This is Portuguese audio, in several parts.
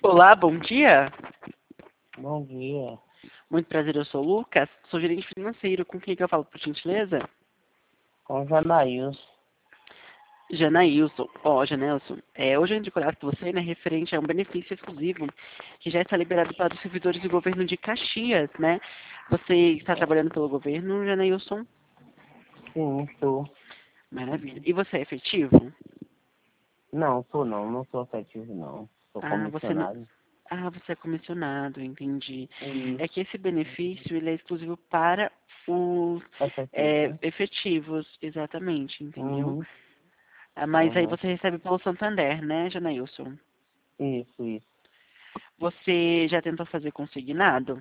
Olá, bom dia. Bom dia. Muito prazer, eu sou o Lucas, sou gerente financeiro. Com quem que eu falo, por gentileza? Com Janaíus. Janailson. Ó, Janailson, hoje eu indico com você, né, referente a um benefício exclusivo que já está liberado para os servidores do governo de Caxias, né? Você está trabalhando pelo governo, Janailson? Sim, estou. Maravilha. E você é efetivo? Não, sou não. Não sou afetivo, não. Sou Ah, você não. comissionado. Ah, você é comissionado, entendi. É Isso. que esse benefício ele é exclusivo para os Efetivo, né? efetivos, exatamente, entendeu? Uhum. Ah, mas aí Uhum. você recebe pelo Santander, né, Janailson? Isso. Você já tentou fazer consignado?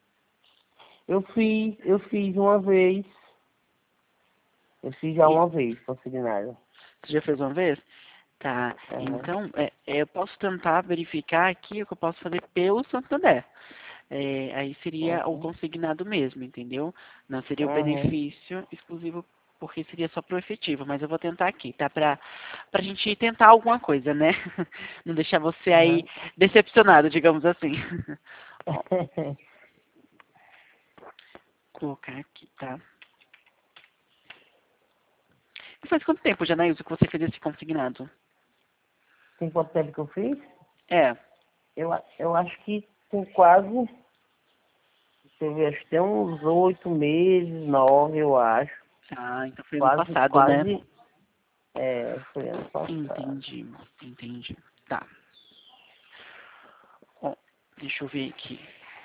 Eu fiz uma vez. Eu fiz já E uma vez, consignado. você já fez uma vez? Tá. Uhum. Então, eu posso tentar verificar aqui o que eu posso fazer pelo Santander. Aí seria o Uhum. consignado mesmo, entendeu? Não seria o Uhum. benefício exclusivo, porque seria só pro efetivo, mas eu vou tentar aqui, tá? Pra gente tentar alguma coisa, né? Não deixar você aí Uhum. decepcionado, digamos assim. Ó, colocar aqui, tá? E faz quanto tempo, Janaílson, que você fez esse consignado? Tem quanto tempo que eu fiz? É. Eu acho que tem quase, deixa eu ver, acho que tem uns 8 meses, 9, eu acho. Ah, então foi ano Quase, passado, né? quase, foi ano passado. Entendi, entendi. Tá. Ó, deixa eu ver aqui.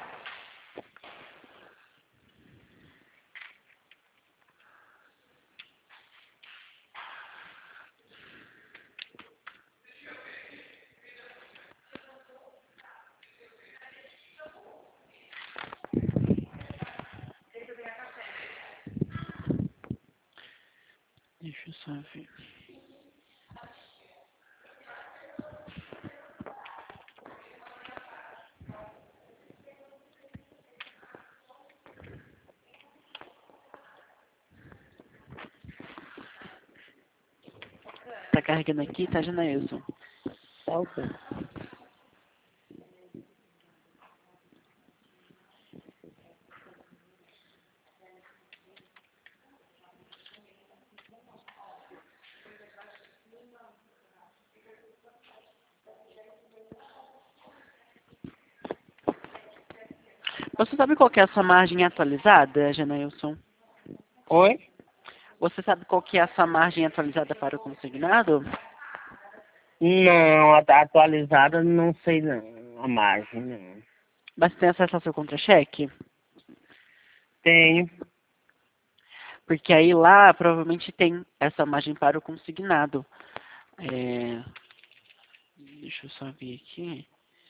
Deixa eu só ver. Tá carregando aqui, tá, Janailson? Tá ok. Você sabe qual que é a sua margem atualizada, Janailson? Oi? Você sabe qual que é a sua margem atualizada para o consignado? Não, a atualizada não sei não. A margem, não. Mas você tem acesso ao seu contra-cheque? Tenho. Porque aí lá provavelmente tem essa margem para o consignado. É, deixa eu só ver aqui.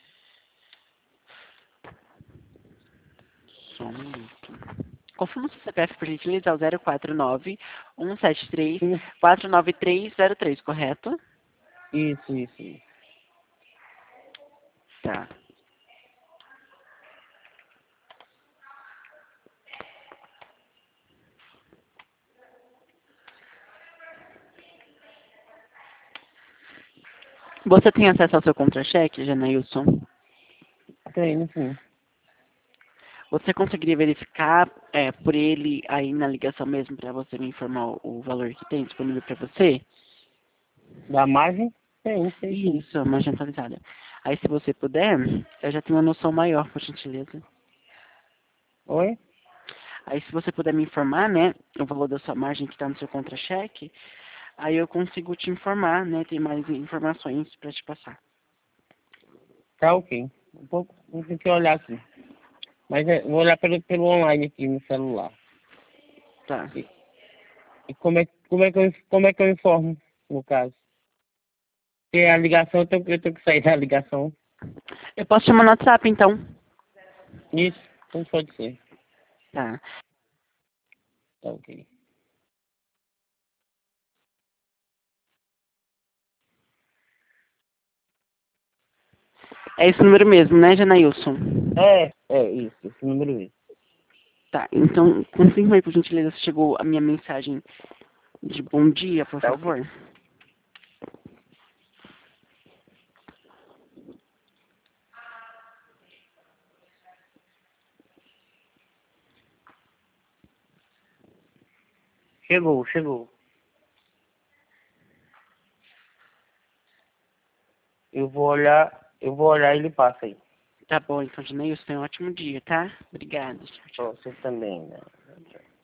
Só um minuto. Confirma o seu CPF por gentileza, é o 049 173 Isso, 49303, correto? isso. Tá. Você tem acesso ao seu contra-cheque, Janailson? Tenho, sim. Você conseguiria verificar por ele aí na ligação mesmo para você me informar o valor que tem disponível para você? Da margem? Tenho, sei sim. Isso, a margem atualizada. Aí se você puder, eu já tenho uma noção maior, por gentileza. Oi? Aí se você puder me informar, né, o valor da sua margem que está no seu contra-cheque, aí eu consigo te informar, né, tem mais informações para te passar. Tá ok. Um pouco, vou ter que olhar aqui. Mas vou olhar pelo online aqui no celular. Tá. E, e como é que eu informo, no caso? Porque a ligação, eu tenho que sair da ligação. Eu posso te chamar no WhatsApp, então? Isso, então pode ser. Tá. Tá ok. É esse número mesmo, né, Janailson? Isso, esse número mesmo. Tá, então confirma aí, por gentileza, se chegou a minha mensagem de bom dia, por Tá ok. favor. Chegou. Eu vou olhar e ele passa aí. Tá bom, então, Janeilson, tenha um ótimo dia, tá? Obrigada. Tchau, tchau. Você também, né?